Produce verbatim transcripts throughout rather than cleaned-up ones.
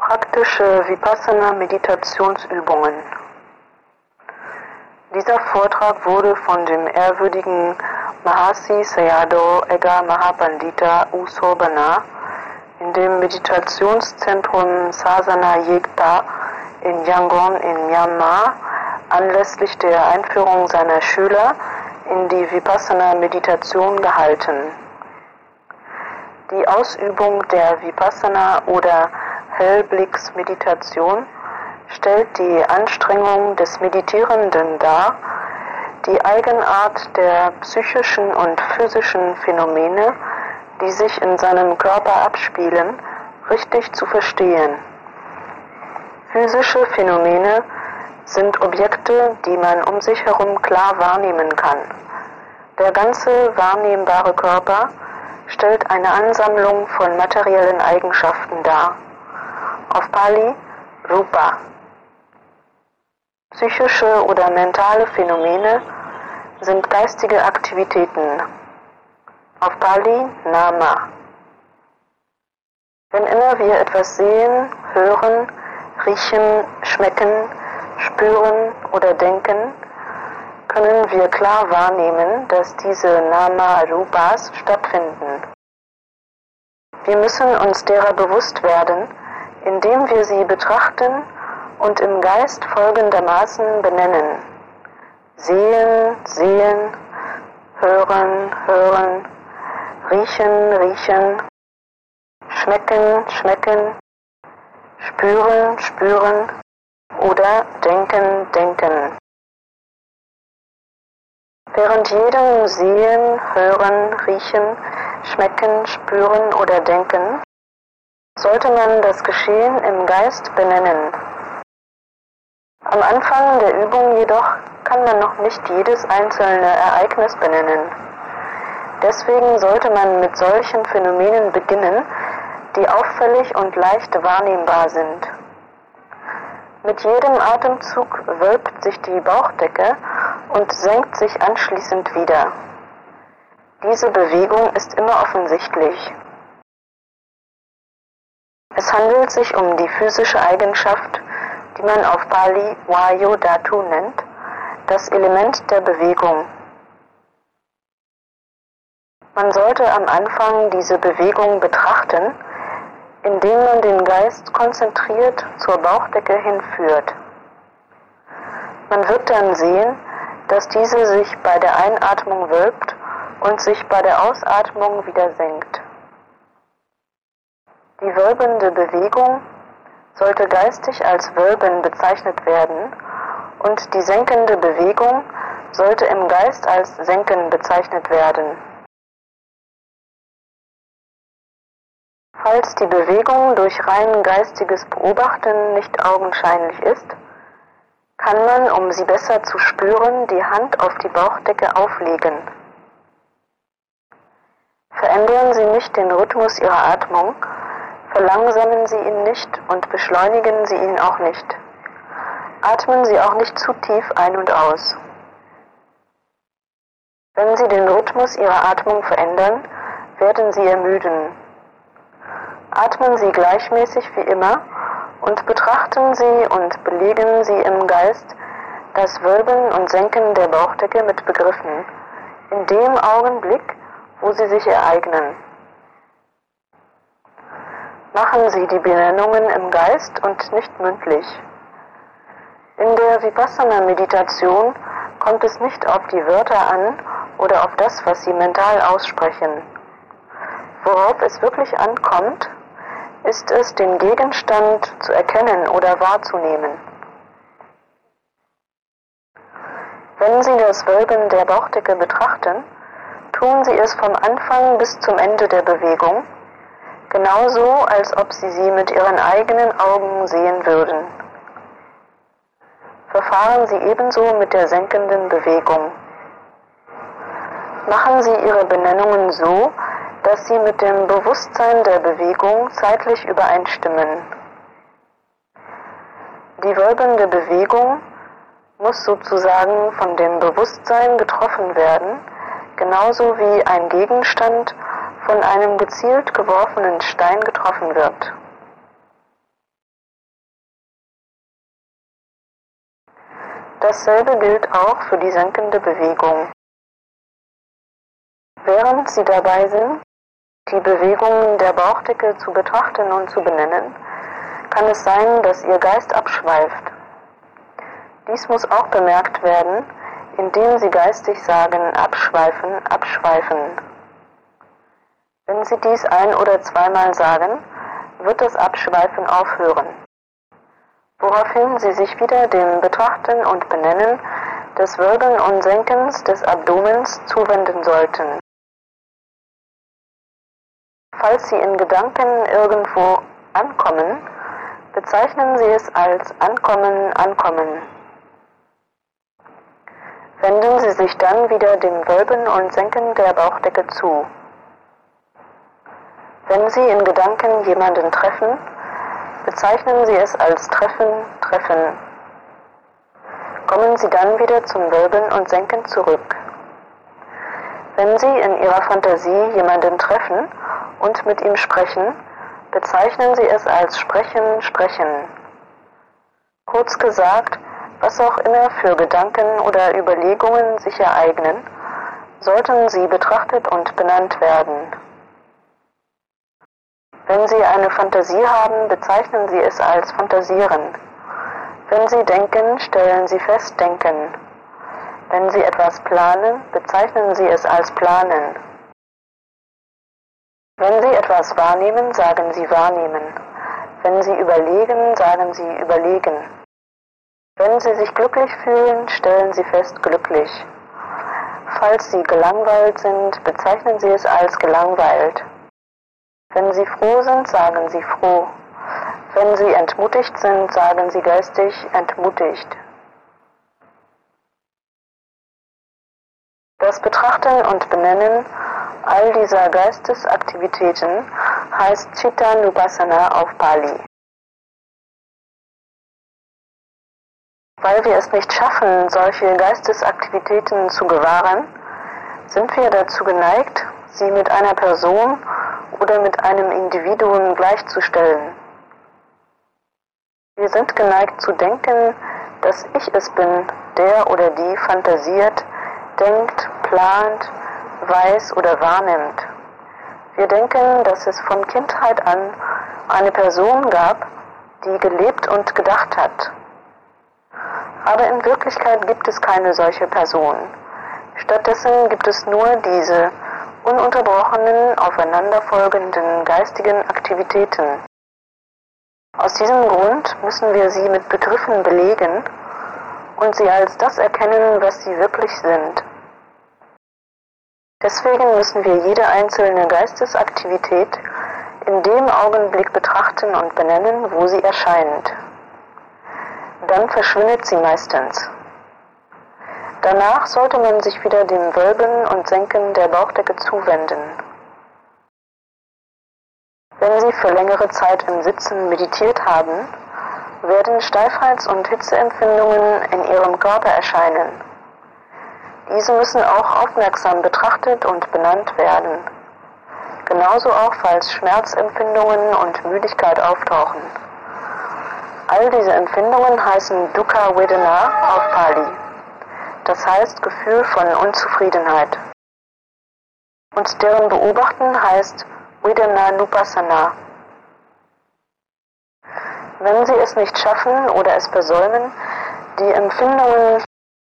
Praktische Vipassana-Meditationsübungen. Dieser Vortrag wurde von dem ehrwürdigen Mahasi Sayadaw Edda Mahapandita U Sobhana in dem Meditationszentrum Sasana Yegta in Yangon in Myanmar anlässlich der Einführung seiner Schüler in die Vipassana-Meditation gehalten. Die Ausübung der Vipassana- oder Hellblicksmeditation stellt die Anstrengung des Meditierenden dar, die Eigenart der psychischen und physischen Phänomene, die sich in seinem Körper abspielen, richtig zu verstehen. Physische Phänomene sind Objekte, die man um sich herum klar wahrnehmen kann. Der ganze wahrnehmbare Körper stellt eine Ansammlung von materiellen Eigenschaften dar. Auf Pali Rupa. Psychische oder mentale Phänomene sind geistige Aktivitäten. Auf Pali Nama. Wenn immer wir etwas sehen, hören, riechen, schmecken, spüren oder denken, können wir klar wahrnehmen, dass diese Nama-Rupas stattfinden. Wir müssen uns derer bewusst werden, indem wir sie betrachten und im Geist folgendermaßen benennen: Sehen, sehen, hören, hören, riechen, riechen, schmecken, schmecken, spüren, spüren oder denken, denken. Während jedem Sehen, Hören, Riechen, Schmecken, Spüren oder Denken sollte man das Geschehen im Geist benennen. Am Anfang der Übung jedoch kann man noch nicht jedes einzelne Ereignis benennen. Deswegen sollte man mit solchen Phänomenen beginnen, die auffällig und leicht wahrnehmbar sind. Mit jedem Atemzug wölbt sich die Bauchdecke und senkt sich anschließend wieder. Diese Bewegung ist immer offensichtlich. Es handelt sich um die physische Eigenschaft, die man auf Pali Vayu Dhatu nennt, das Element der Bewegung. Man sollte am Anfang diese Bewegung betrachten, indem man den Geist konzentriert zur Bauchdecke hinführt. Man wird dann sehen, dass diese sich bei der Einatmung wölbt und sich bei der Ausatmung wieder senkt. Die wölbende Bewegung sollte geistig als Wölben bezeichnet werden und die senkende Bewegung sollte im Geist als Senken bezeichnet werden. Falls die Bewegung durch rein geistiges Beobachten nicht augenscheinlich ist, kann man, um sie besser zu spüren, die Hand auf die Bauchdecke auflegen. Verändern Sie nicht den Rhythmus Ihrer Atmung, verlangsamen Sie ihn nicht und beschleunigen Sie ihn auch nicht. Atmen Sie auch nicht zu tief ein und aus. Wenn Sie den Rhythmus Ihrer Atmung verändern, werden Sie ermüden. Atmen Sie gleichmäßig wie immer und betrachten Sie und belegen Sie im Geist das Wölben und Senken der Bauchdecke mit Begriffen, in dem Augenblick, wo sie sich ereignen. Machen Sie die Benennungen im Geist und nicht mündlich. In der Vipassana-Meditation kommt es nicht auf die Wörter an oder auf das, was Sie mental aussprechen. Worauf es wirklich ankommt, ist es, den Gegenstand zu erkennen oder wahrzunehmen. Wenn Sie das Wölben der Bauchdecke betrachten, tun Sie es vom Anfang bis zum Ende der Bewegung, genauso als ob Sie sie mit Ihren eigenen Augen sehen würden. Verfahren Sie ebenso mit der senkenden Bewegung. Machen Sie Ihre Benennungen so, dass sie mit dem Bewusstsein der Bewegung zeitlich übereinstimmen. Die wölbende Bewegung muss sozusagen von dem Bewusstsein getroffen werden, genauso wie ein Gegenstand von einem gezielt geworfenen Stein getroffen wird. Dasselbe gilt auch für die senkende Bewegung. Während Sie dabei sind, die Bewegungen der Bauchdecke zu betrachten und zu benennen, kann es sein, dass Ihr Geist abschweift. Dies muss auch bemerkt werden, indem Sie geistig sagen, abschweifen, abschweifen. Wenn Sie dies ein- oder zweimal sagen, wird das Abschweifen aufhören, woraufhin Sie sich wieder dem Betrachten und Benennen des Wirbeln und Senkens des Abdomens zuwenden sollten. Falls Sie in Gedanken irgendwo ankommen, bezeichnen Sie es als Ankommen, Ankommen. Wenden Sie sich dann wieder dem Wölben und Senken der Bauchdecke zu. Wenn Sie in Gedanken jemanden treffen, bezeichnen Sie es als Treffen, Treffen. Kommen Sie dann wieder zum Wölben und Senken zurück. Wenn Sie in Ihrer Fantasie jemanden treffen und mit ihm sprechen, bezeichnen Sie es als Sprechen, Sprechen. Kurz gesagt, was auch immer für Gedanken oder Überlegungen sich ereignen, sollten sie betrachtet und benannt werden. Wenn Sie eine Fantasie haben, bezeichnen Sie es als Fantasieren. Wenn Sie denken, stellen Sie fest Denken. Wenn Sie etwas planen, bezeichnen Sie es als Planen. Wenn Sie etwas wahrnehmen, sagen Sie wahrnehmen. Wenn Sie überlegen, sagen Sie überlegen. Wenn Sie sich glücklich fühlen, stellen Sie fest glücklich. Falls Sie gelangweilt sind, bezeichnen Sie es als gelangweilt. Wenn Sie froh sind, sagen Sie froh. Wenn Sie entmutigt sind, sagen Sie geistig entmutigt. Das Betrachten und Benennen all dieser Geistesaktivitäten heißt Chitta-Nupassana auf Pali. Weil wir es nicht schaffen, solche Geistesaktivitäten zu gewahren, sind wir dazu geneigt, sie mit einer Person oder mit einem Individuum gleichzustellen. Wir sind geneigt zu denken, dass ich es bin, der oder die fantasiert, denkt, plant, weiß oder wahrnimmt. Wir denken, dass es von Kindheit an eine Person gab, die gelebt und gedacht hat. Aber in Wirklichkeit gibt es keine solche Person. Stattdessen gibt es nur diese ununterbrochenen, aufeinanderfolgenden geistigen Aktivitäten. Aus diesem Grund müssen wir sie mit Begriffen belegen und sie als das erkennen, was sie wirklich sind. Deswegen müssen wir jede einzelne Geistesaktivität in dem Augenblick betrachten und benennen, wo sie erscheint. Dann verschwindet sie meistens. Danach sollte man sich wieder dem Wölben und Senken der Bauchdecke zuwenden. Wenn Sie für längere Zeit im Sitzen meditiert haben, werden Steifheits- und Hitzeempfindungen in Ihrem Körper erscheinen. Diese müssen auch aufmerksam betrachtet und benannt werden. Genauso auch, falls Schmerzempfindungen und Müdigkeit auftauchen. All diese Empfindungen heißen Dukkha Vedana auf Pali. Das heißt Gefühl von Unzufriedenheit. Und deren Beobachten heißt Vedana-Nupassana. Wenn Sie es nicht schaffen oder es versäumen, die Empfindungen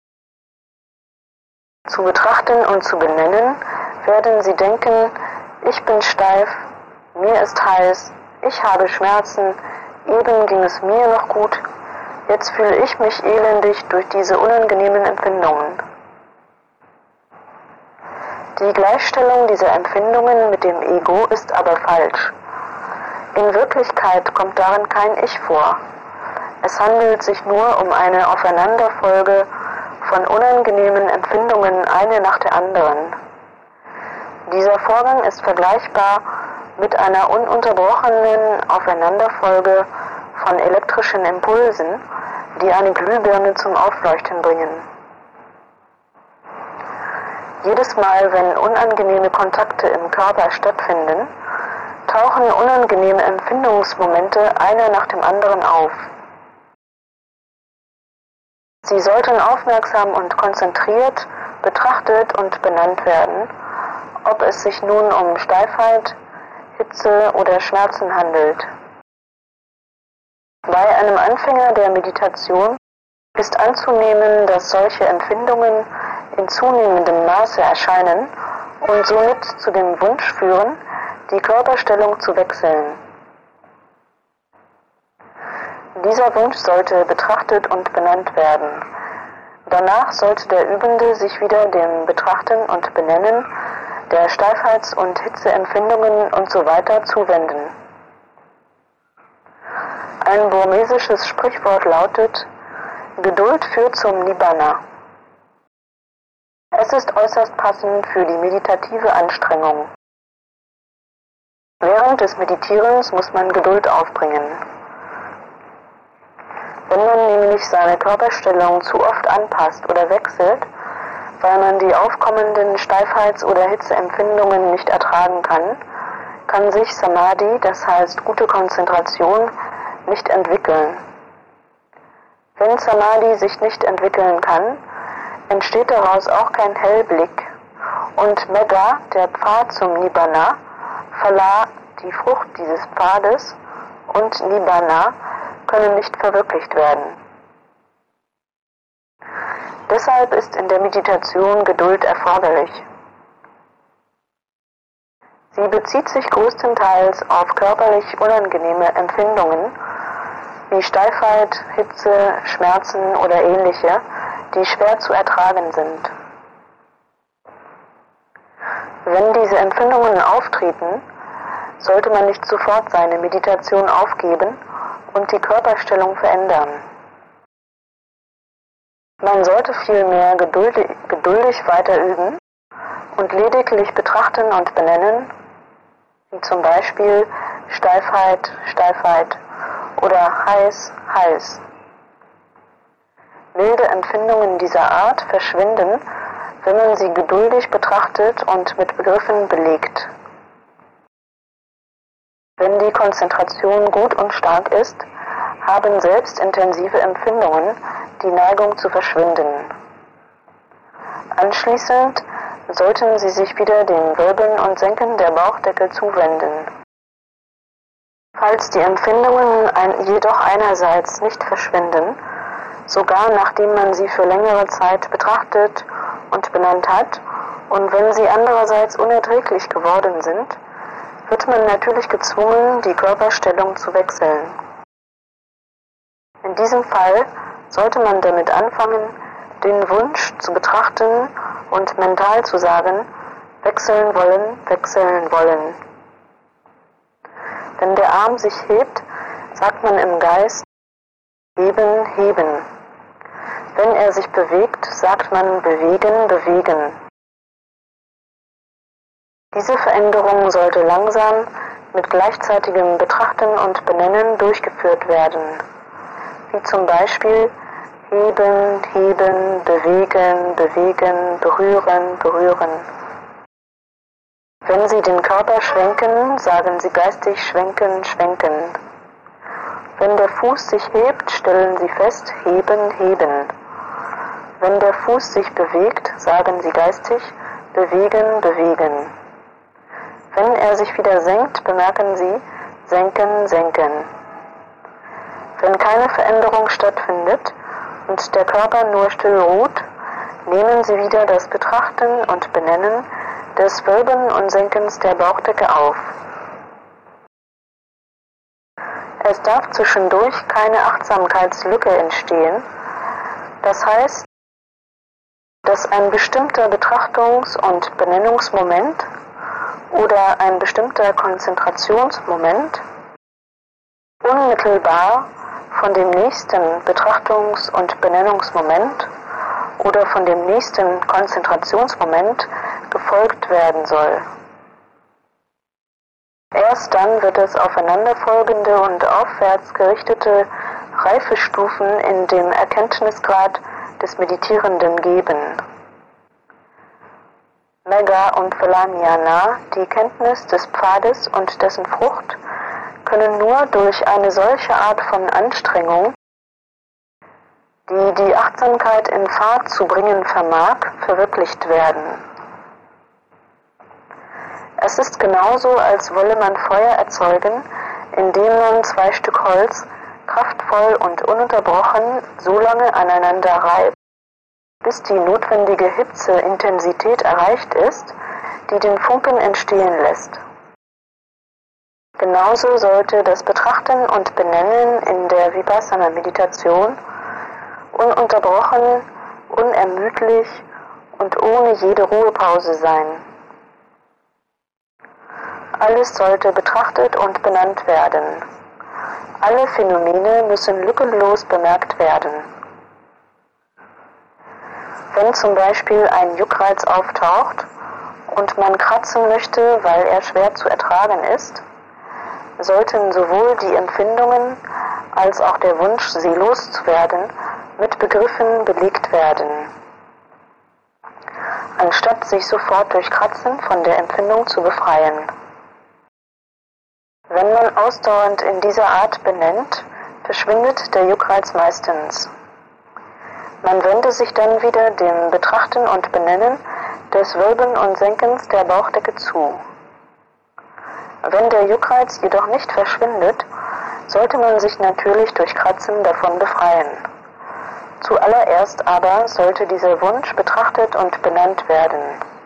zu betrachten und zu benennen, werden Sie denken, ich bin steif, mir ist heiß, ich habe Schmerzen, eben ging es mir noch gut, jetzt fühle ich mich elendig durch diese unangenehmen Empfindungen. Die Gleichstellung dieser Empfindungen mit dem Ego ist aber falsch. In Wirklichkeit kommt darin kein Ich vor. Es handelt sich nur um eine Aufeinanderfolge von unangenehmen Empfindungen, eine nach der anderen. Dieser Vorgang ist vergleichbar mit einer ununterbrochenen Aufeinanderfolge von elektrischen Impulsen, die eine Glühbirne zum Aufleuchten bringen. Jedes Mal, wenn unangenehme Kontakte im Körper stattfinden, tauchen unangenehme Empfindungsmomente einer nach dem anderen auf. Sie sollten aufmerksam und konzentriert betrachtet und benannt werden, ob es sich nun um Steifheit, Hitze oder Schmerzen handelt. Bei einem Anfänger der Meditation ist anzunehmen, dass solche Empfindungen in zunehmendem Maße erscheinen und somit zu dem Wunsch führen, die Körperstellung zu wechseln. Dieser Wunsch sollte betrachtet und benannt werden. Danach sollte der Übende sich wieder dem Betrachten und Benennen der Steifheits- und Hitzeempfindungen usw. zuwenden. Ein burmesisches Sprichwort lautet: Geduld führt zum Nibbana. Es ist äußerst passend für die meditative Anstrengung. Während des Meditierens muss man Geduld aufbringen. Wenn man nämlich seine Körperstellung zu oft anpasst oder wechselt, weil man die aufkommenden Steifheits- oder Hitzeempfindungen nicht ertragen kann, kann sich Samadhi, das heißt gute Konzentration, nicht entwickeln. Wenn Samadhi sich nicht entwickeln kann, entsteht daraus auch kein Hellblick und Megha, der Pfad zum Nibbana, Phala, die Frucht dieses Pfades, und Nibbana können nicht verwirklicht werden. Deshalb ist in der Meditation Geduld erforderlich. Sie bezieht sich größtenteils auf körperlich unangenehme Empfindungen wie Steifheit, Hitze, Schmerzen oder ähnliche, die schwer zu ertragen sind. Wenn diese Empfindungen auftreten, sollte man nicht sofort seine Meditation aufgeben und die Körperstellung verändern. Man sollte vielmehr geduldig, geduldig weiter üben und lediglich betrachten und benennen, wie zum Beispiel Steifheit, Steifheit oder heiß, heiß. Milde Empfindungen dieser Art verschwinden, wenn man sie geduldig betrachtet und mit Begriffen belegt. Wenn die Konzentration gut und stark ist, haben selbst intensive Empfindungen die Neigung zu verschwinden. Anschließend sollten Sie sich wieder dem Wirbeln und Senken der Bauchdecke zuwenden. Falls die Empfindungen ein, jedoch einerseits nicht verschwinden, sogar nachdem man sie für längere Zeit betrachtet und benannt hat, und wenn sie andererseits unerträglich geworden sind, wird man natürlich gezwungen, die Körperstellung zu wechseln. In diesem Fall sollte man damit anfangen, den Wunsch zu betrachten und mental zu sagen, wechseln wollen, wechseln wollen. Wenn der Arm sich hebt, sagt man im Geist, heben, heben. Wenn er sich bewegt, sagt man bewegen, bewegen. Diese Veränderung sollte langsam mit gleichzeitigem Betrachten und Benennen durchgeführt werden, wie zum Beispiel heben, heben, bewegen, bewegen, berühren, berühren. Wenn Sie den Körper schwenken, sagen Sie geistig schwenken, schwenken. Wenn der Fuß sich hebt, stellen Sie fest, heben, heben. Wenn der Fuß sich bewegt, sagen Sie geistig bewegen, bewegen. Wenn er sich wieder senkt, bemerken Sie senken, senken. Wenn keine Veränderung stattfindet und der Körper nur still ruht, nehmen Sie wieder das Betrachten und Benennen des Wirbeln und Senkens der Bauchdecke auf. Es darf zwischendurch keine Achtsamkeitslücke entstehen, das heißt, dass ein bestimmter Betrachtungs- und Benennungsmoment oder ein bestimmter Konzentrationsmoment unmittelbar von dem nächsten Betrachtungs- und Benennungsmoment oder von dem nächsten Konzentrationsmoment gefolgt werden soll. Erst dann wird es aufeinanderfolgende und aufwärts gerichtete Reifestufen in dem Erkenntnisgrad des Meditierenden geben. Megha und Phala-Jnana, die Kenntnis des Pfades und dessen Frucht, können nur durch eine solche Art von Anstrengung, die die Achtsamkeit in Fahrt zu bringen vermag, verwirklicht werden. Es ist genauso, als wolle man Feuer erzeugen, indem man zwei Stück Holz kraftvoll und ununterbrochen so lange aneinander reibt, bis die notwendige Hitzeintensität erreicht ist, die den Funken entstehen lässt. Genauso sollte das Betrachten und Benennen in der Vipassana-Meditation ununterbrochen, unermüdlich und ohne jede Ruhepause sein. Alles sollte betrachtet und benannt werden. Alle Phänomene müssen lückenlos bemerkt werden. Wenn zum Beispiel ein Juckreiz auftaucht und man kratzen möchte, weil er schwer zu ertragen ist, sollten sowohl die Empfindungen als auch der Wunsch, sie loszuwerden, mit Begriffen belegt werden, anstatt sich sofort durch Kratzen von der Empfindung zu befreien. Wenn man ausdauernd in dieser Art benennt, verschwindet der Juckreiz meistens. Man wende sich dann wieder dem Betrachten und Benennen des Wölben und Senkens der Bauchdecke zu. Wenn der Juckreiz jedoch nicht verschwindet, sollte man sich natürlich durch Kratzen davon befreien. Zuallererst aber sollte dieser Wunsch betrachtet und benannt werden.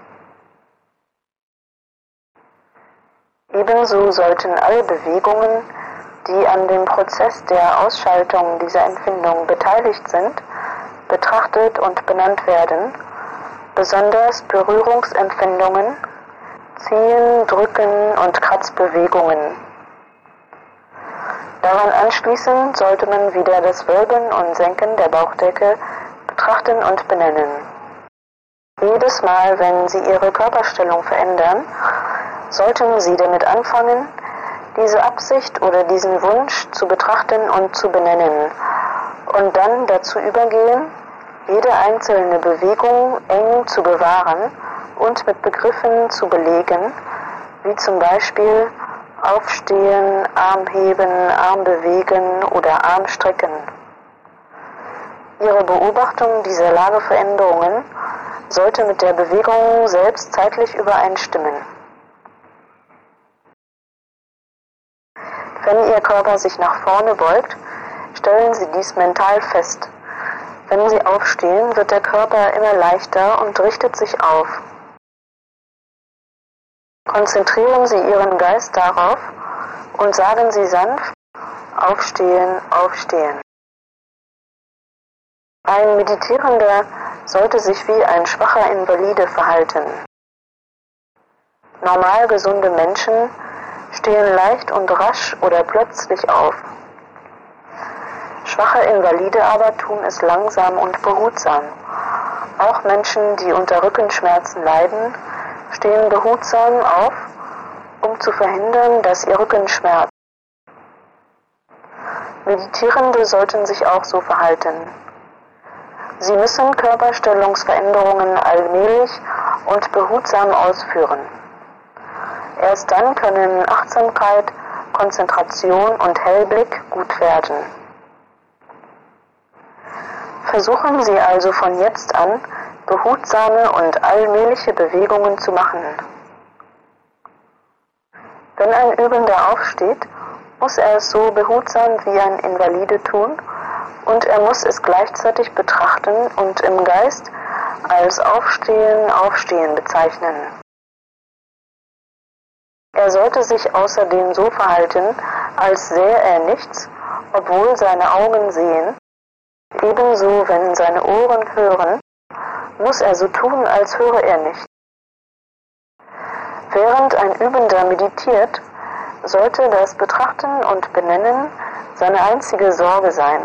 Ebenso sollten alle Bewegungen, die an dem Prozess der Ausschaltung dieser Empfindung beteiligt sind, betrachtet und benannt werden, besonders Berührungsempfindungen, Ziehen, Drücken und Kratzbewegungen. Daran anschließend sollte man wieder das Wölben und Senken der Bauchdecke betrachten und benennen. Jedes Mal, wenn Sie Ihre Körperstellung verändern, sollten Sie damit anfangen, diese Absicht oder diesen Wunsch zu betrachten und zu benennen und dann dazu übergehen, jede einzelne Bewegung eng zu bewahren und mit Begriffen zu belegen, wie zum Beispiel Aufstehen, Arm heben, Arm bewegen oder Arm strecken. Ihre Beobachtung dieser Lageveränderungen sollte mit der Bewegung selbst zeitlich übereinstimmen. Wenn Ihr Körper sich nach vorne beugt, stellen Sie dies mental fest. Wenn Sie aufstehen, wird der Körper immer leichter und richtet sich auf. Konzentrieren Sie Ihren Geist darauf und sagen Sie sanft: Aufstehen, aufstehen. Ein Meditierender sollte sich wie ein schwacher Invalide verhalten. Normal gesunde Menschen stehen leicht und rasch oder plötzlich auf. Schwache Invalide aber tun es langsam und behutsam. Auch Menschen, die unter Rückenschmerzen leiden, stehen behutsam auf, um zu verhindern, dass ihr Rücken schmerzt. Meditierende sollten sich auch so verhalten. Sie müssen Körperstellungsveränderungen allmählich und behutsam ausführen. Erst dann können Achtsamkeit, Konzentration und Hellblick gut werden. Versuchen Sie also von jetzt an, behutsame und allmähliche Bewegungen zu machen. Wenn ein Übender aufsteht, muss er es so behutsam wie ein Invalide tun und er muss es gleichzeitig betrachten und im Geist als Aufstehen, Aufstehen bezeichnen. Er sollte sich außerdem so verhalten, als sähe er nichts, obwohl seine Augen sehen. Ebenso, wenn seine Ohren hören, muss er so tun, als höre er nicht. Während ein Übender meditiert, sollte das Betrachten und Benennen seine einzige Sorge sein.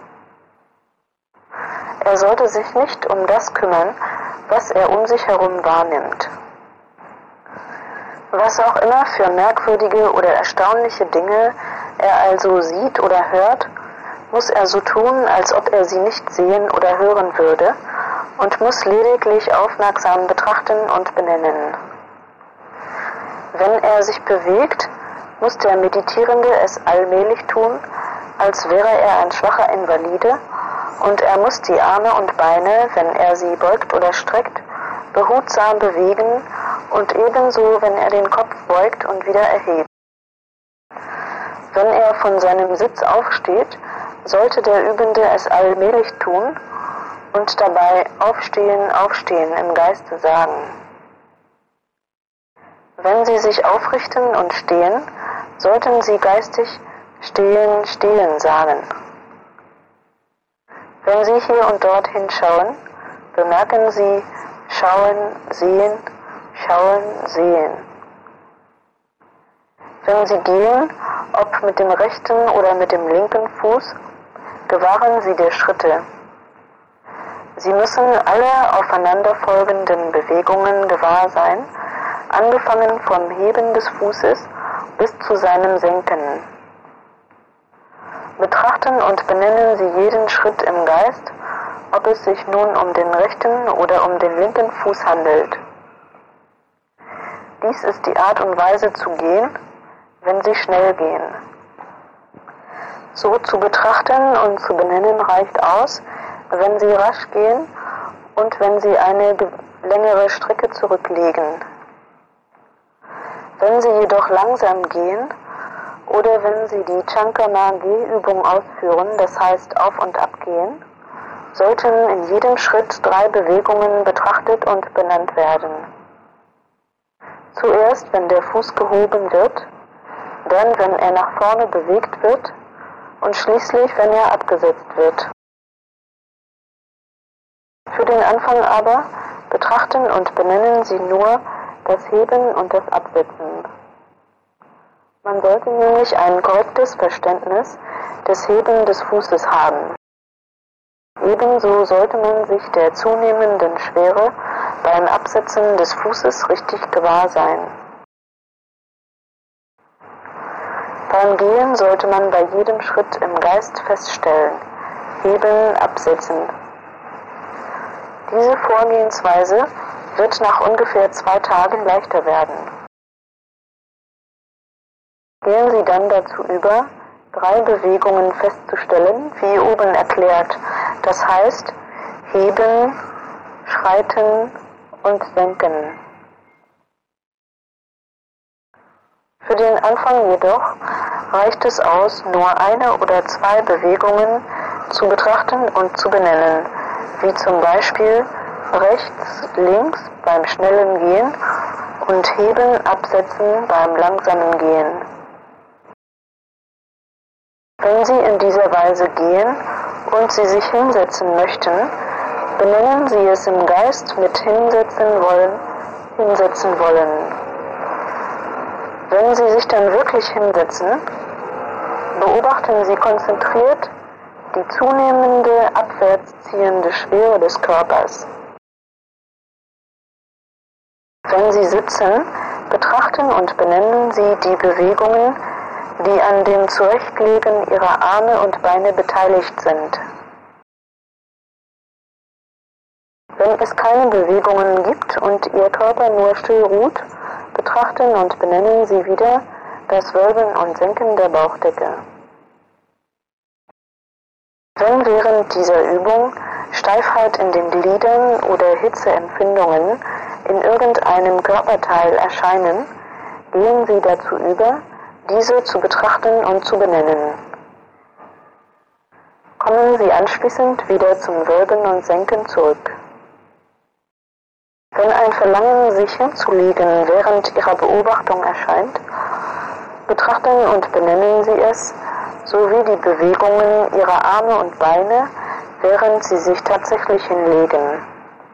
Er sollte sich nicht um das kümmern, was er um sich herum wahrnimmt. Was auch immer für merkwürdige oder erstaunliche Dinge er also sieht oder hört, muss er so tun, als ob er sie nicht sehen oder hören würde und muss lediglich aufmerksam betrachten und benennen. Wenn er sich bewegt, muss der Meditierende es allmählich tun, als wäre er ein schwacher Invalide und er muss die Arme und Beine, wenn er sie beugt oder streckt, behutsam bewegen und ebenso, wenn er den Kopf beugt und wieder erhebt. Wenn er von seinem Sitz aufsteht, sollte der Übende es allmählich tun und dabei Aufstehen, Aufstehen im Geiste sagen. Wenn Sie sich aufrichten und stehen, sollten Sie geistig Stehen, Stehen sagen. Wenn Sie hier und dort hinschauen, bemerken Sie Schauen, Sehen, Schauen, Sehen. Wenn Sie gehen, ob mit dem rechten oder mit dem linken Fuß, gewahren Sie der Schritte. Sie müssen alle aufeinanderfolgenden Bewegungen gewahr sein, angefangen vom Heben des Fußes bis zu seinem Senken. Betrachten und benennen Sie jeden Schritt im Geist, ob es sich nun um den rechten oder um den linken Fuß handelt. Dies ist die Art und Weise zu gehen, wenn Sie schnell gehen. So zu betrachten und zu benennen reicht aus, wenn Sie rasch gehen und wenn Sie eine längere Strecke zurücklegen. Wenn Sie jedoch langsam gehen oder wenn Sie die Chankrama-Gehübung ausführen, das heißt auf und ab gehen, sollten in jedem Schritt drei Bewegungen betrachtet und benannt werden. Zuerst, wenn der Fuß gehoben wird, dann, wenn er nach vorne bewegt wird und schließlich, wenn er abgesetzt wird. Für den Anfang aber betrachten und benennen Sie nur das Heben und das Absetzen. Man sollte nämlich ein korrektes Verständnis des Heben des Fußes haben. Ebenso sollte man sich der zunehmenden Schwere beim Absetzen des Fußes richtig gewahr sein. Beim Gehen sollte man bei jedem Schritt im Geist feststellen, heben, absetzen. Diese Vorgehensweise wird nach ungefähr zwei Tagen leichter werden. Gehen Sie dann dazu über, drei Bewegungen festzustellen, wie oben erklärt, das heißt heben, schreiten und senken. Für den Anfang jedoch reicht es aus, nur eine oder zwei Bewegungen zu betrachten und zu benennen, wie zum Beispiel rechts, links beim schnellen Gehen und heben, absetzen beim langsamen Gehen. Wenn Sie in dieser Weise gehen und Sie sich hinsetzen möchten, benennen Sie es im Geist mit hinsetzen wollen, hinsetzen wollen. Wenn Sie sich dann wirklich hinsetzen, beobachten Sie konzentriert die zunehmende abwärts ziehende Schwere des Körpers. Wenn Sie sitzen, betrachten und benennen Sie die Bewegungen, die an dem Zurechtlegen Ihrer Arme und Beine beteiligt sind. Wenn es keine Bewegungen gibt und Ihr Körper nur still ruht, betrachten und benennen Sie wieder das Wölben und Senken der Bauchdecke. Wenn während dieser Übung Steifheit in den Gliedern oder Hitzeempfindungen in irgendeinem Körperteil erscheinen, gehen Sie dazu über, diese zu betrachten und zu benennen. Kommen Sie anschließend wieder zum Wölben und Senken zurück. Wenn ein Verlangen, sich hinzulegen, während Ihrer Beobachtung erscheint, betrachten und benennen Sie es, sowie die Bewegungen Ihrer Arme und Beine, während Sie sich tatsächlich hinlegen.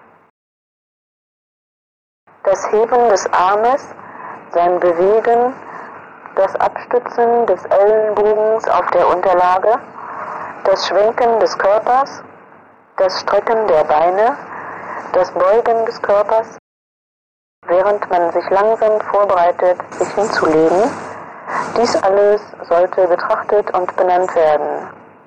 Das Heben des Armes, sein Bewegen, das Abstützen des Ellenbogens auf der Unterlage, das Schwenken des Körpers, das Strecken der Beine, das Beugen des Körpers, während man sich langsam vorbereitet, sich hinzulegen, dies alles sollte betrachtet und benannt werden.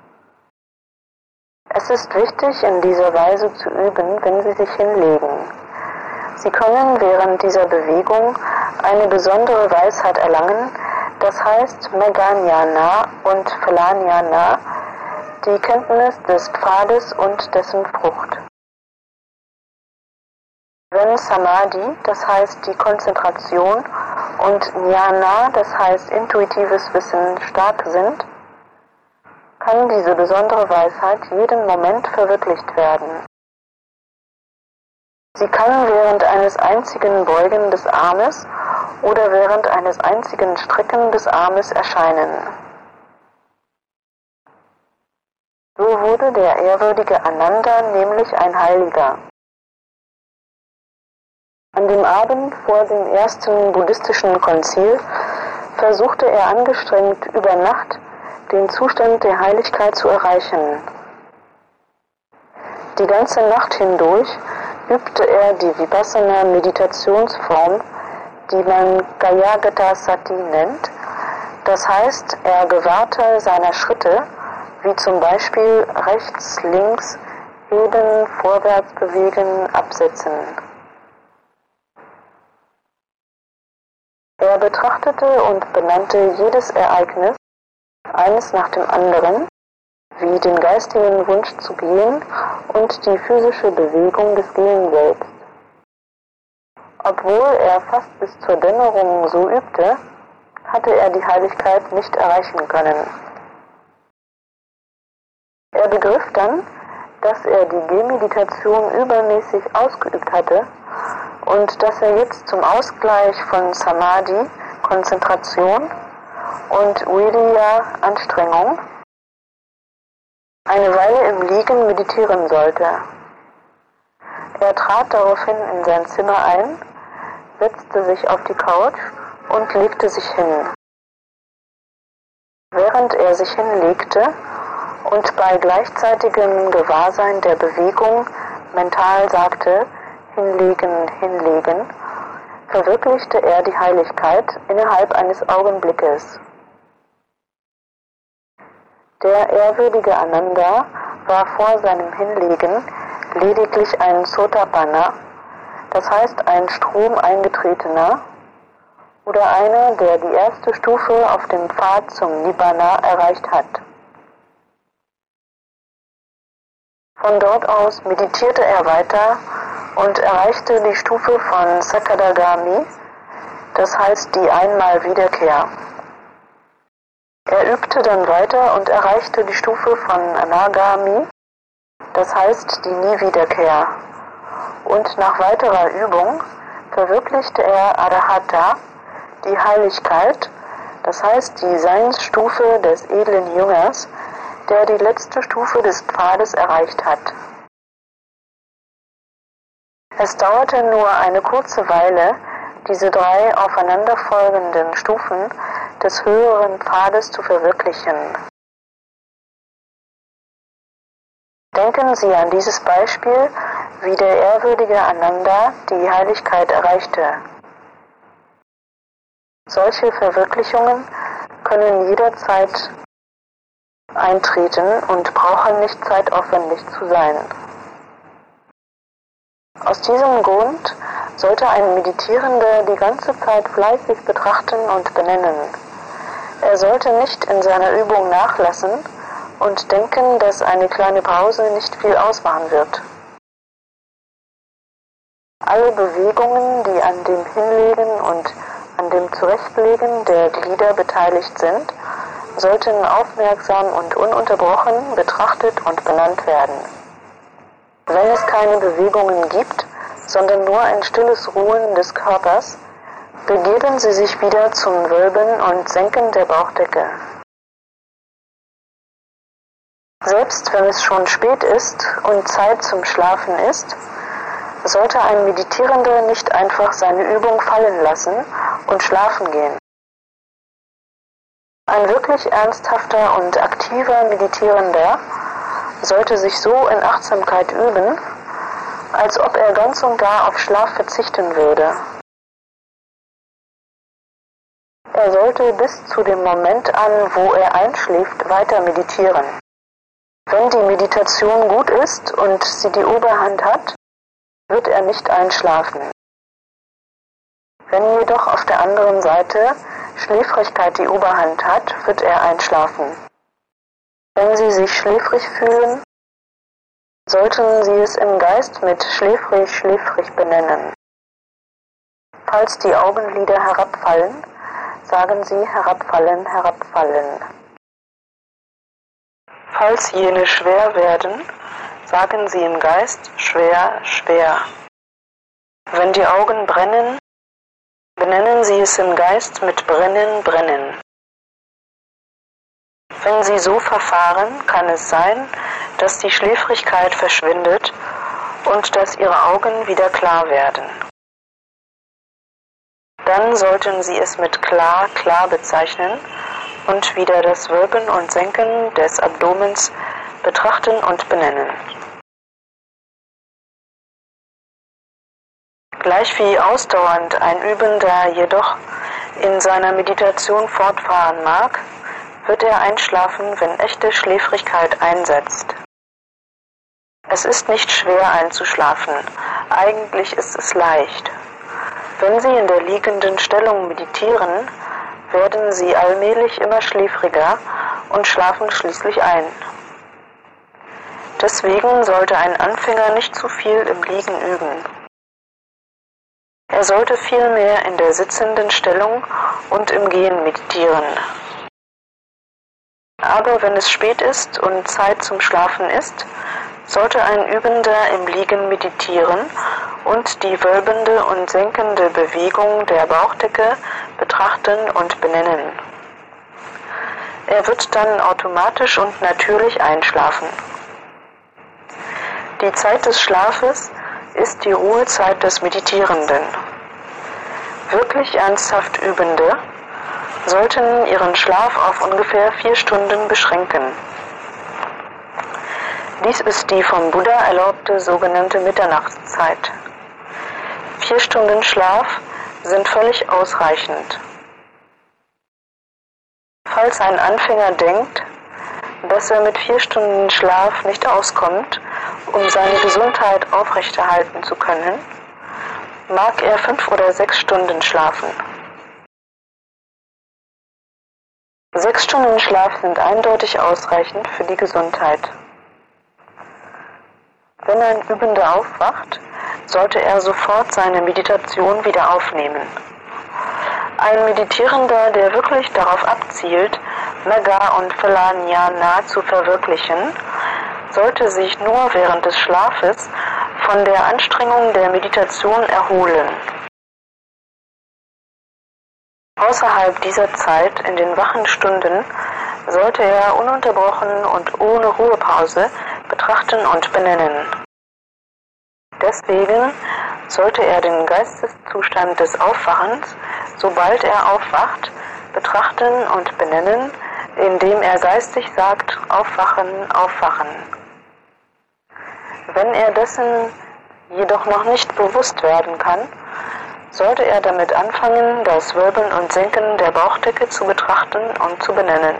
Es ist wichtig, in dieser Weise zu üben, wenn Sie sich hinlegen. Sie können während dieser Bewegung eine besondere Weisheit erlangen, das heißt Megha-Jnana und Phala-Jnana, die Kenntnis des Pfades und dessen Frucht. Wenn Samadhi, das heißt die Konzentration, und Jnana, das heißt intuitives Wissen, stark sind, kann diese besondere Weisheit jeden Moment verwirklicht werden. Sie kann während eines einzigen Beugen des Armes oder während eines einzigen Strecken des Armes erscheinen. So wurde der ehrwürdige Ananda nämlich ein Heiliger. An dem Abend vor dem ersten buddhistischen Konzil versuchte er angestrengt über Nacht den Zustand der Heiligkeit zu erreichen. Die ganze Nacht hindurch übte er die Vipassana-Meditationsform, die man Gayagata Sati nennt, das heißt, er gewahrte seiner Schritte, wie zum Beispiel rechts, links, heben, vorwärts bewegen, absetzen. Er betrachtete und benannte jedes Ereignis, eines nach dem anderen, wie den geistigen Wunsch zu gehen und die physische Bewegung des Gehens selbst. Obwohl er fast bis zur Dämmerung so übte, hatte er die Heiligkeit nicht erreichen können. Er begriff dann, dass er die Gehmeditation übermäßig ausgeübt hatte und dass er jetzt zum Ausgleich von Samadhi, Konzentration, und Viriya, Anstrengung, eine Weile im Liegen meditieren sollte. Er trat daraufhin in sein Zimmer ein, setzte sich auf die Couch und legte sich hin. Während er sich hinlegte und bei gleichzeitigem Gewahrsein der Bewegung mental sagte, hinlegen, hinlegen, verwirklichte er die Heiligkeit innerhalb eines Augenblickes. Der ehrwürdige Ananda war vor seinem Hinlegen lediglich ein Sotapanna, das heißt ein Strom eingetretener oder einer, der die erste Stufe auf dem Pfad zum Nibbana erreicht hat. Von dort aus meditierte er weiter und erreichte die Stufe von Sakadagami, das heißt die Einmal-Wiederkehr. Er übte dann weiter und erreichte die Stufe von Anagami, das heißt die Nie-Wiederkehr. Und nach weiterer Übung verwirklichte er Arahata, die Heiligkeit, das heißt die Seinsstufe des edlen Jüngers, der die letzte Stufe des Pfades erreicht hat. Es dauerte nur eine kurze Weile, diese drei aufeinanderfolgenden Stufen des höheren Pfades zu verwirklichen. Denken Sie an dieses Beispiel, wie der ehrwürdige Ananda die Heiligkeit erreichte. Solche Verwirklichungen können jederzeit eintreten und brauchen nicht zeitaufwendig zu sein. Aus diesem Grund sollte ein Meditierender die ganze Zeit fleißig betrachten und benennen. Er sollte nicht in seiner Übung nachlassen und denken, dass eine kleine Pause nicht viel ausmachen wird. Alle Bewegungen, die an dem Hinlegen und an dem Zurechtlegen der Glieder beteiligt sind, sollten aufmerksam und ununterbrochen betrachtet und benannt werden. Wenn es keine Bewegungen gibt, sondern nur ein stilles Ruhen des Körpers, begeben Sie sich wieder zum Wölben und Senken der Bauchdecke. Selbst wenn es schon spät ist und Zeit zum Schlafen ist, sollte ein Meditierender nicht einfach seine Übung fallen lassen und schlafen gehen. Ein wirklich ernsthafter und aktiver Meditierender sollte sich so in Achtsamkeit üben, als ob er ganz und gar auf Schlaf verzichten würde. Er sollte bis zu dem Moment an, wo er einschläft, weiter meditieren. Wenn die Meditation gut ist und sie die Oberhand hat, wird er nicht einschlafen. Wenn jedoch auf der anderen Seite Schläfrigkeit die Oberhand hat, wird er einschlafen. Wenn Sie sich schläfrig fühlen, sollten Sie es im Geist mit schläfrig, schläfrig benennen. Falls die Augenlider herabfallen, sagen Sie herabfallen, herabfallen. Falls jene schwer werden, sagen Sie im Geist schwer, schwer. Wenn die Augen brennen, benennen Sie es im Geist mit brennen, brennen. Wenn Sie so verfahren, kann es sein, dass die Schläfrigkeit verschwindet und dass Ihre Augen wieder klar werden. Dann sollten Sie es mit klar, klar bezeichnen und wieder das Wölben und Senken des Abdomens betrachten und benennen. Gleich wie ausdauernd ein Übender jedoch in seiner Meditation fortfahren mag, wird er einschlafen, wenn echte Schläfrigkeit einsetzt. Es ist nicht schwer einzuschlafen, eigentlich ist es leicht. Wenn Sie in der liegenden Stellung meditieren, werden Sie allmählich immer schläfriger und schlafen schließlich ein. Deswegen sollte ein Anfänger nicht zu viel im Liegen üben. Er sollte vielmehr in der sitzenden Stellung und im Gehen meditieren. Aber wenn es spät ist und Zeit zum Schlafen ist, sollte ein Übender im Liegen meditieren und die wölbende und senkende Bewegung der Bauchdecke betrachten und benennen. Er wird dann automatisch und natürlich einschlafen. Die Zeit des Schlafes ist die Ruhezeit des Meditierenden. Wirklich ernsthaft Übende sollten ihren Schlaf auf ungefähr vier Stunden beschränken. Dies ist die vom Buddha erlaubte sogenannte Mitternachtszeit. Vier Stunden Schlaf sind völlig ausreichend. Falls ein Anfänger denkt, dass er mit vier Stunden Schlaf nicht auskommt, um seine Gesundheit aufrechterhalten zu können, mag er fünf oder sechs Stunden schlafen. Sechs Stunden Schlaf sind eindeutig ausreichend für die Gesundheit. Wenn ein Übender aufwacht, sollte er sofort seine Meditation wieder aufnehmen. Ein Meditierender, der wirklich darauf abzielt, Magga und Phala-Jnana zu verwirklichen, sollte sich nur während des Schlafes von der Anstrengung der Meditation erholen. Außerhalb dieser Zeit, in den wachen Stunden, sollte er ununterbrochen und ohne Ruhepause betrachten und benennen. Deswegen sollte er den Geisteszustand des Aufwachens, sobald er aufwacht, betrachten und benennen, indem er geistig sagt, aufwachen, aufwachen. Wenn er dessen jedoch noch nicht bewusst werden kann, sollte er damit anfangen, das Wölben und Senken der Bauchdecke zu betrachten und zu benennen.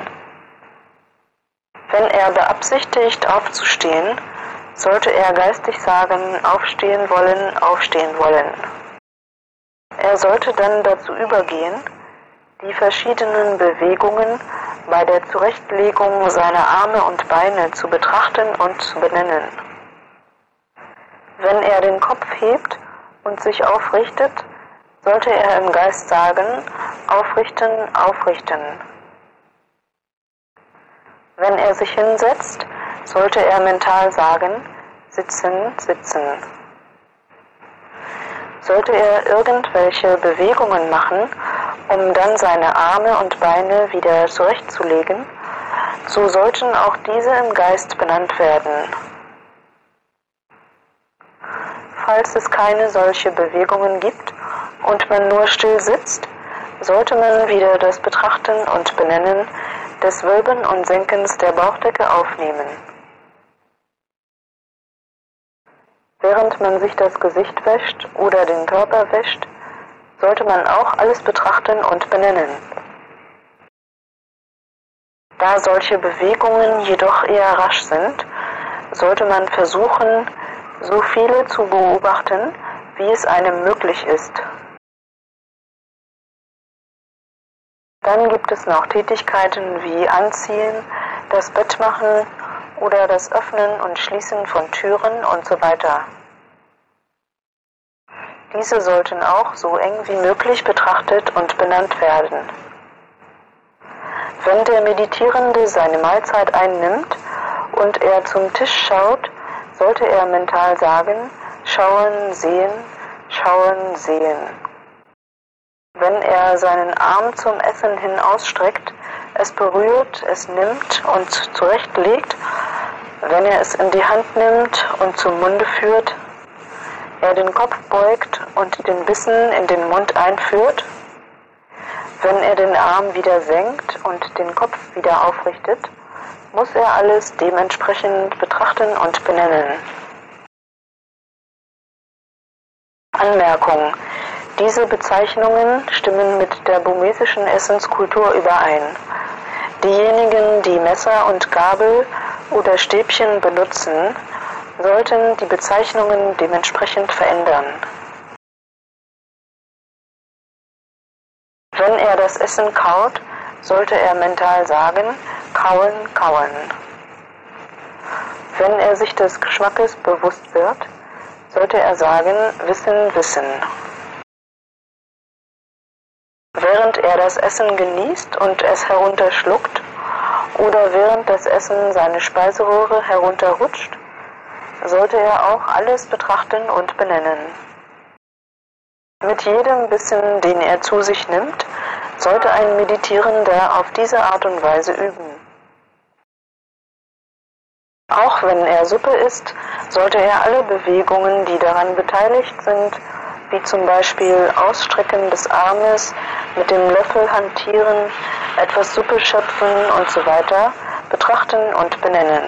Wenn er beabsichtigt, aufzustehen, sollte er geistig sagen, aufstehen wollen, aufstehen wollen. Er sollte dann dazu übergehen, die verschiedenen Bewegungen bei der Zurechtlegung seiner Arme und Beine zu betrachten und zu benennen. Wenn er den Kopf hebt und sich aufrichtet, sollte er im Geist sagen, aufrichten, aufrichten. Wenn er sich hinsetzt, sollte er mental sagen, sitzen, sitzen. Sollte er irgendwelche Bewegungen machen, um dann seine Arme und Beine wieder zurechtzulegen, so sollten auch diese im Geist benannt werden. Falls es keine solche Bewegungen gibt und man nur still sitzt, sollte man wieder das Betrachten und Benennen des Wölben und Senkens der Bauchdecke aufnehmen. Während man sich das Gesicht wäscht oder den Körper wäscht, sollte man auch alles betrachten und benennen. Da solche Bewegungen jedoch eher rasch sind, sollte man versuchen, so viele zu beobachten, wie es einem möglich ist. Dann gibt es noch Tätigkeiten wie Anziehen das Bett machen oder das Öffnen und Schließen von Türen und so weiter. Diese sollten auch so eng wie möglich betrachtet und benannt werden. Wenn der Meditierende seine Mahlzeit einnimmt und er zum Tisch schaut, sollte er mental sagen, schauen, sehen, schauen, sehen. Wenn er seinen Arm zum Essen hin ausstreckt, es berührt, es nimmt und zurechtlegt, wenn er es in die Hand nimmt und zum Munde führt, er den Kopf beugt und den Bissen in den Mund einführt, wenn er den Arm wieder senkt und den Kopf wieder aufrichtet, muss er alles dementsprechend betrachten und benennen. Anmerkung: Diese Bezeichnungen stimmen mit der burmesischen Essenskultur überein. Diejenigen, die Messer und Gabel oder Stäbchen benutzen, sollten die Bezeichnungen dementsprechend verändern. Wenn er das Essen kaut, sollte er mental sagen, kauen, kauen. Wenn er sich des Geschmackes bewusst wird, sollte er sagen, wissen, wissen. Während er das Essen genießt und es herunterschluckt oder während das Essen seine Speiseröhre herunterrutscht, sollte er auch alles betrachten und benennen. Mit jedem Bissen, den er zu sich nimmt, sollte ein Meditierender auf diese Art und Weise üben. Auch wenn er Suppe isst, sollte er alle Bewegungen, die daran beteiligt sind, wie zum Beispiel Ausstrecken des Armes, mit dem Löffel hantieren, etwas Suppe schöpfen und so weiter, betrachten und benennen.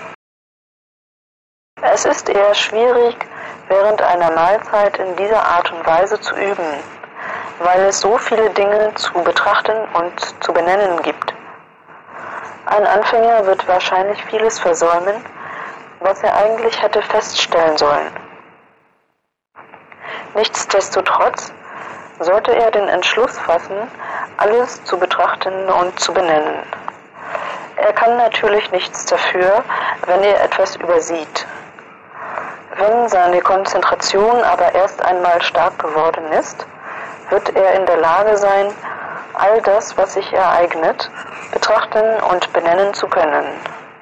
Es ist eher schwierig, während einer Mahlzeit in dieser Art und Weise zu üben, weil es so viele Dinge zu betrachten und zu benennen gibt. Ein Anfänger wird wahrscheinlich vieles versäumen, was er eigentlich hätte feststellen sollen. Nichtsdestotrotz sollte er den Entschluss fassen, alles zu betrachten und zu benennen. Er kann natürlich nichts dafür, wenn er etwas übersieht. Wenn seine Konzentration aber erst einmal stark geworden ist, wird er in der Lage sein, all das, was sich ereignet, betrachten und benennen zu können.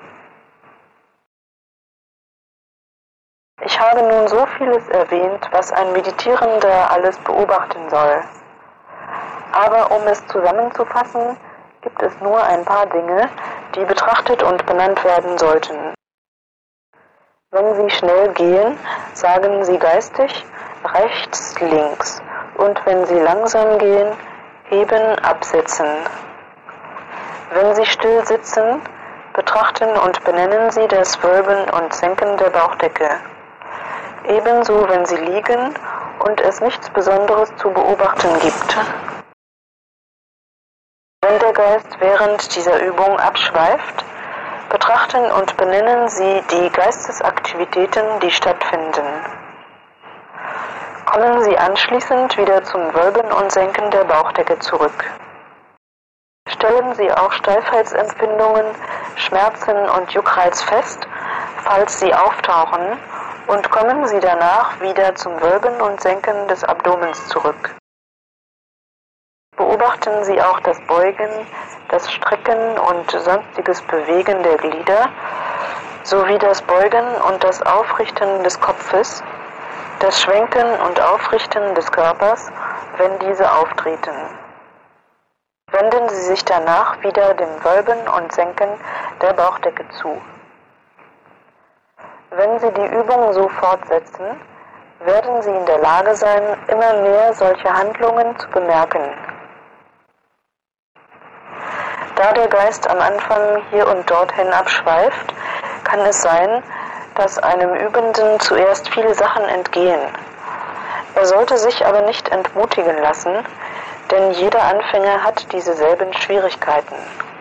Ich habe nun so vieles erwähnt, was ein Meditierender alles beobachten soll. Aber um es zusammenzufassen, gibt es nur ein paar Dinge, die betrachtet und benannt werden sollten. Wenn Sie schnell gehen, sagen Sie geistig rechts, links, und wenn Sie langsam gehen, heben, absetzen. Wenn Sie still sitzen, betrachten und benennen Sie das Wölben und Senken der Bauchdecke. Ebenso, wenn Sie liegen und es nichts Besonderes zu beobachten gibt. Wenn der Geist während dieser Übung abschweift, betrachten und benennen Sie die Geistesaktivitäten, die stattfinden. Kommen Sie anschließend wieder zum Wölben und Senken der Bauchdecke zurück. Stellen Sie auch Steifheitsempfindungen, Schmerzen und Juckreiz fest, falls sie auftauchen, und kommen Sie danach wieder zum Wölben und Senken des Abdomens zurück. Beobachten Sie auch das Beugen, das Strecken und sonstiges Bewegen der Glieder, sowie das Beugen und das Aufrichten des Kopfes, das Schwenken und Aufrichten des Körpers, wenn diese auftreten. Wenden Sie sich danach wieder dem Wölben und Senken der Bauchdecke zu. Wenn Sie die Übung so fortsetzen, werden Sie in der Lage sein, immer mehr solche Handlungen zu bemerken. Da der Geist am Anfang hier und dorthin abschweift, kann es sein, dass einem Übenden zuerst viele Sachen entgehen. Er sollte sich aber nicht entmutigen lassen, denn jeder Anfänger hat dieselben Schwierigkeiten.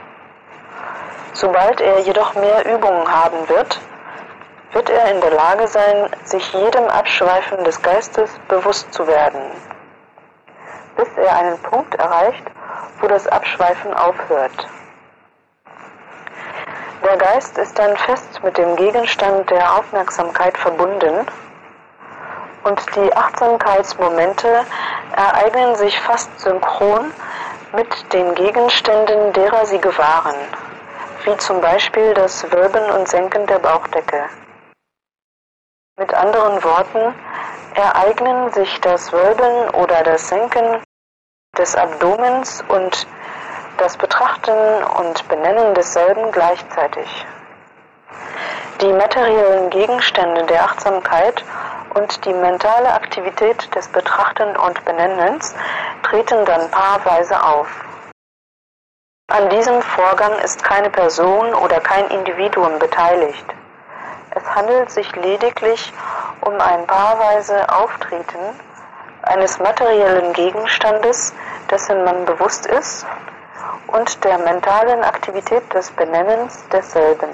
Sobald er jedoch mehr Übungen haben wird, wird er in der Lage sein, sich jedem Abschweifen des Geistes bewusst zu werden, bis er einen Punkt erreicht, wo das Abschweifen aufhört. Der Geist ist dann fest mit dem Gegenstand der Aufmerksamkeit verbunden und die Achtsamkeitsmomente ereignen sich fast synchron mit den Gegenständen, derer sie gewahren, wie zum Beispiel das Wölben und Senken der Bauchdecke. Mit anderen Worten, ereignen sich das Wölben oder das Senken des Abdomens und das Betrachten und Benennen desselben gleichzeitig. Die materiellen Gegenstände der Achtsamkeit und die mentale Aktivität des Betrachten und Benennens treten dann paarweise auf. An diesem Vorgang ist keine Person oder kein Individuum beteiligt. Es handelt sich lediglich um ein paarweise Auftreten eines materiellen Gegenstandes, dessen man bewusst ist, und der mentalen Aktivität des Benennens desselben.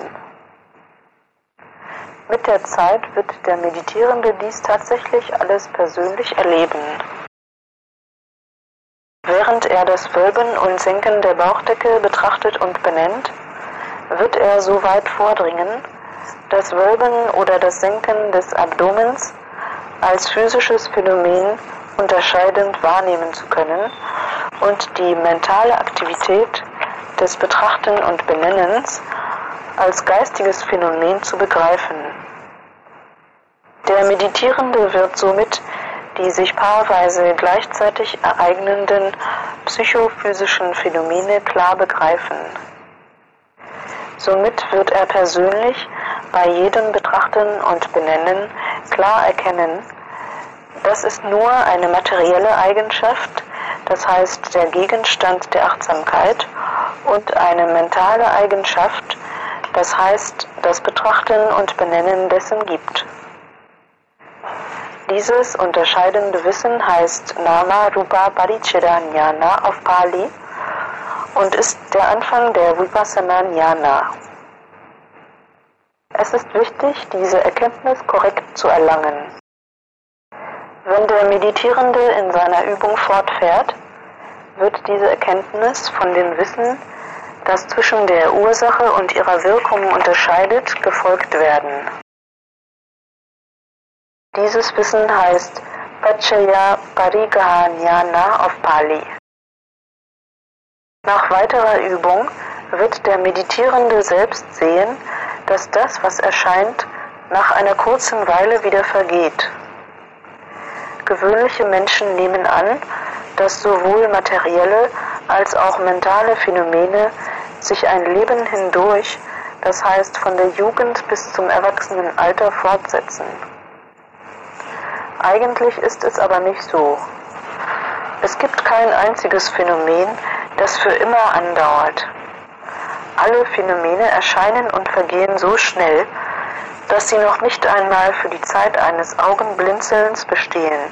Mit der Zeit wird der Meditierende dies tatsächlich alles persönlich erleben. Während er das Wölben und Senken der Bauchdecke betrachtet und benennt, wird er so weit vordringen, das Wölben oder das Senken des Abdomens als physisches Phänomen unterscheidend wahrnehmen zu können und die mentale Aktivität des Betrachten und Benennens als geistiges Phänomen zu begreifen. Der Meditierende wird somit die sich paarweise gleichzeitig ereignenden psychophysischen Phänomene klar begreifen. Somit wird er persönlich bei jedem Betrachten und Benennen klar erkennen, das ist nur eine materielle Eigenschaft, das heißt der Gegenstand der Achtsamkeit, und eine mentale Eigenschaft, das heißt das Betrachten und Benennen dessen gibt. Dieses unterscheidende Wissen heißt Nama Rupa Paricheda Jnana auf Pali und ist der Anfang der Vipassana Jnana. Es ist wichtig, diese Erkenntnis korrekt zu erlangen. Wenn der Meditierende in seiner Übung fortfährt, wird diese Erkenntnis von dem Wissen, das zwischen der Ursache und ihrer Wirkung unterscheidet, gefolgt werden. Dieses Wissen heißt Paccaya Parigaha Jnana auf Pali. Nach weiterer Übung wird der Meditierende selbst sehen, dass das, was erscheint, nach einer kurzen Weile wieder vergeht. Gewöhnliche Menschen nehmen an, dass sowohl materielle als auch mentale Phänomene sich ein Leben hindurch, das heißt von der Jugend bis zum Erwachsenenalter, fortsetzen. Eigentlich ist es aber nicht so. Es gibt kein einziges Phänomen, das für immer andauert. Alle Phänomene erscheinen und vergehen so schnell, dass sie noch nicht einmal für die Zeit eines Augenblinzelns bestehen.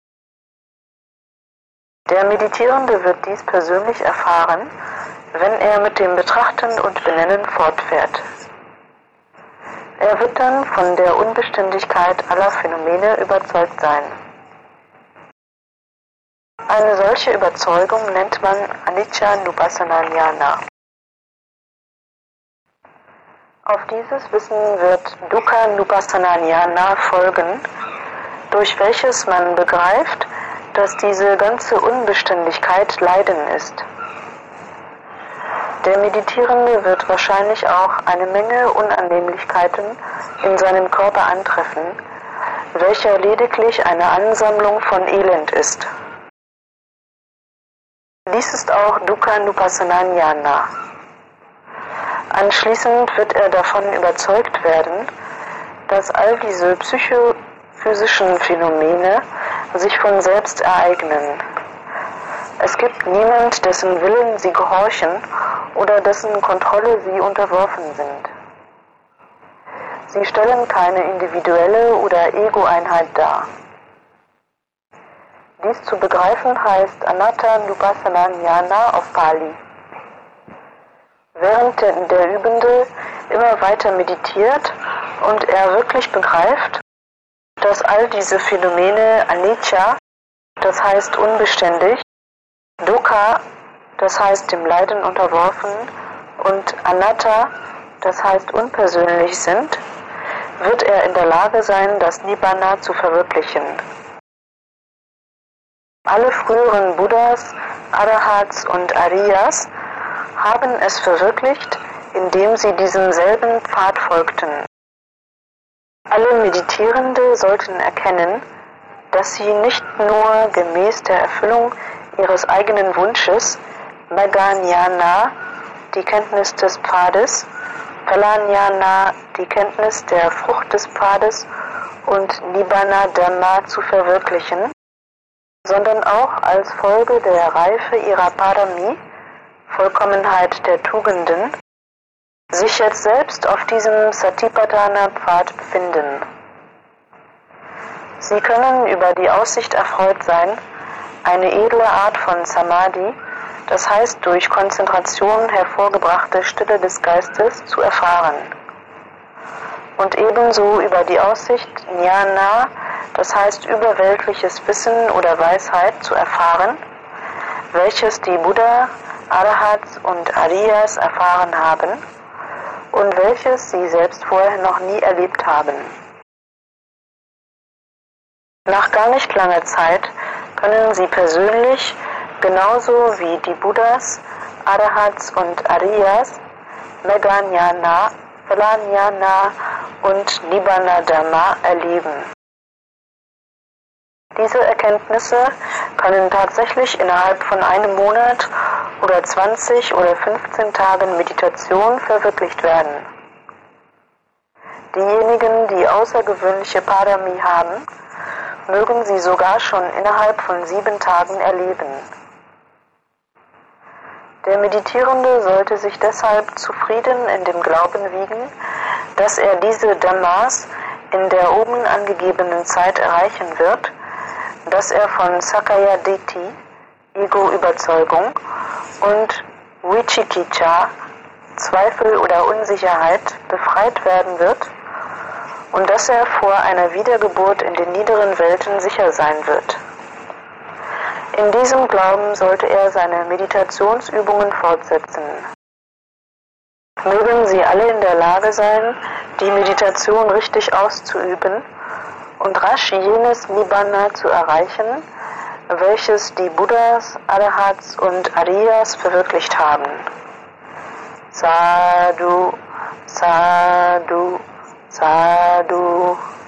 Der Meditierende wird dies persönlich erfahren, wenn er mit dem Betrachten und Benennen fortfährt. Er wird dann von der Unbeständigkeit aller Phänomene überzeugt sein. Eine solche Überzeugung nennt man Anicca-Nupassana Jnana. Auf dieses Wissen wird Dukkha-Nupassana Jnana folgen, durch welches man begreift, dass diese ganze Unbeständigkeit Leiden ist. Der Meditierende wird wahrscheinlich auch eine Menge Unannehmlichkeiten in seinem Körper antreffen, welcher lediglich eine Ansammlung von Elend ist. Dies ist auch Dukkha-Nupassana Jnana. Anschließend wird er davon überzeugt werden, dass all diese psychophysischen Phänomene sich von selbst ereignen. Es gibt niemand, dessen Willen sie gehorchen oder dessen Kontrolle sie unterworfen sind. Sie stellen keine individuelle oder Ego-Einheit dar. Dies zu begreifen heißt Anatta-Nupassana Jnana auf Pali. Während der, der Übende immer weiter meditiert und er wirklich begreift, dass all diese Phänomene Anicca, das heißt unbeständig, Dukkha, das heißt dem Leiden unterworfen, und Anatta, das heißt unpersönlich sind, wird er in der Lage sein, das Nibbana zu verwirklichen. Alle früheren Buddhas, Arahats und Ariyas haben es verwirklicht, indem sie diesem selben Pfad folgten. Alle Meditierende sollten erkennen, dass sie nicht nur gemäß der Erfüllung ihres eigenen Wunsches Megha-Jnana, die Kenntnis des Pfades, Phala-Jnana, die Kenntnis der Frucht des Pfades und Nibbana-Dhamma zu verwirklichen, sondern auch als Folge der Reife ihrer Parami, Vollkommenheit der Tugenden, sich jetzt selbst auf diesem Satipatthana-Pfad befinden. Sie können über die Aussicht erfreut sein, eine edle Art von Samadhi, das heißt durch Konzentration hervorgebrachte Stille des Geistes, zu erfahren. Und ebenso über die Aussicht Jnana, das heißt überweltliches Wissen oder Weisheit, zu erfahren, welches die Buddha, Arahats und Ariyas erfahren haben und welches sie selbst vorher noch nie erlebt haben. Nach gar nicht langer Zeit können sie persönlich, genauso wie die Buddhas, Arahats und Ariyas, Megha-Jnana, Phala-Jnana und Nibbana-Dhamma erleben. Diese Erkenntnisse können tatsächlich innerhalb von einem Monat oder zwanzig oder fünfzehn Tagen Meditation verwirklicht werden. Diejenigen, die außergewöhnliche Parami haben, mögen sie sogar schon innerhalb von sieben Tagen erleben. Der Meditierende sollte sich deshalb zufrieden in dem Glauben wiegen, dass er diese Dhammas in der oben angegebenen Zeit erreichen wird, dass er von Sakaya Ditthi, Ego-Überzeugung, und Vicikicca, Zweifel oder Unsicherheit, befreit werden wird und dass er vor einer Wiedergeburt in den niederen Welten sicher sein wird. In diesem Glauben sollte er seine Meditationsübungen fortsetzen. Mögen Sie alle in der Lage sein, die Meditation richtig auszuüben und rasch jenes Nibbana zu erreichen, welches die Buddhas, Arahats und Ariyas verwirklicht haben. Sadhu, Sadhu, Sadhu.